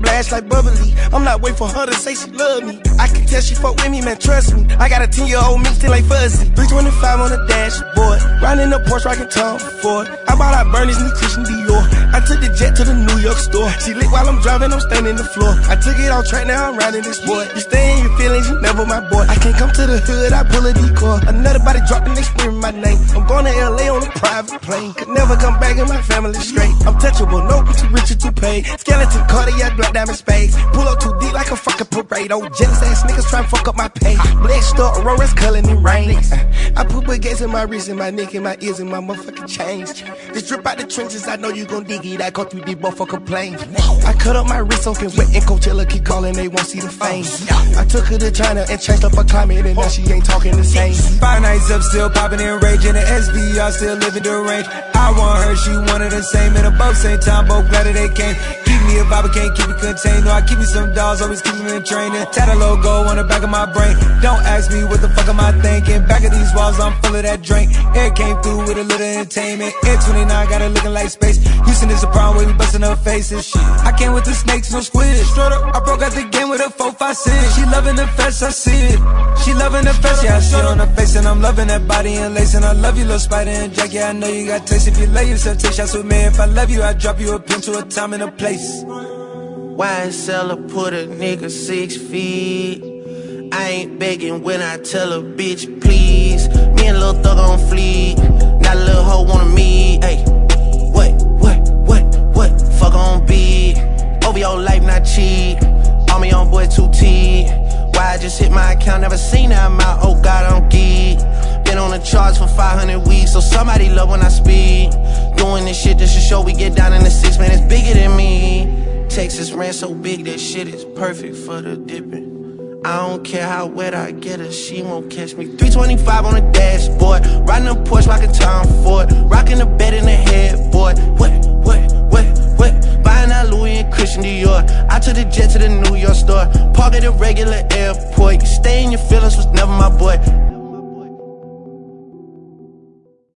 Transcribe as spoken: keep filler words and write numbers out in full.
blast like bubbly. I'm not waiting for her to say she love me. I can tell she fuck with me, man, trust me. I got a ten year old mix still like fuzzy. three twenty-five on the dashboard, riding the Porsche, rockin' Tom Ford. I bought out Bernie's new Christian Dior. I took the jet to the New York store. She lit while I'm driving, I'm standing the floor. I took it off track, now I'm riding this boy. You stay in your feelings, you never my boy. I can't come to the hood, I pull a decoy. Another body dropping, they screaming my name. I'm going to L A on a private plane. Could never come back and my family straight. I'm touchable, no, but too rich or too paid. Skeleton, Cartier, black diamond spades. Pull up too deep like a fucking parade. Oh, jealous ass niggas try to fuck up my pay. Blessed up, Aurora's culling in rain. I put baguettes in my wrist, in my neck, in my ears, in my motherfucking chains. This drip out the trenches, I know you gon' dig it. I go through these motherfucking planes. I cut up my wrist, soaking wet, and Coachella keep calling, they won't see the fame. I took her to China and changed up her climate, and now she ain't talking the same. Five nights up, still popping and raging. The S V R still living the range. I want her, she wanted the same, and above same time, both glad that they came. Keep me a vibe, can't keep it contained. No, I keep me some dolls, always keep me in training. Tat a logo on the back of my brain. Don't ask me what the fuck am I thinking. Back of these walls, I'm full of that drink. Air came through with a little entertainment. Air twenty-nine got her looking like space. Houston is a problem where we busting her faces. Shit. I came with the snakes, no squid. Straight up, I broke out the game with a four five six. She loving the fest, I see it. She loving the fest, yeah, I see it on her face. And I'm loving that body and lace. And I love you, little Spider and Jack. Yeah, I know you got taste. If you lay yourself, take shots with me. If I love you, I drop you a pin to a time and a place. Wine cellar put a nigga six feet. I ain't begging when I tell a bitch please. Me and Lil Thug on fleek. Not a little hoe wanna meet. Ayy, what, what, what, what? Fuck on beat. Over your life, not cheap. All me on boy two T. Why I just hit my account, never seen that amount. Oh God, I'm geek. Been on the charts for five hundred weeks, so somebody love when I speak. Doing this shit just to show we get down in the six, man, it's bigger than me. Texas ran so big, that shit is perfect for the dipping. I don't care how wet I get her, she won't catch me. three twenty-five on the dashboard, riding a Porsche, rockin' Tom Ford, rocking the bed in the headboard. What, what, what, what? Buying out Louis and Christian Dior. I took the jet to the New York store, park at a regular airport. You stay in your feelings was never my boy.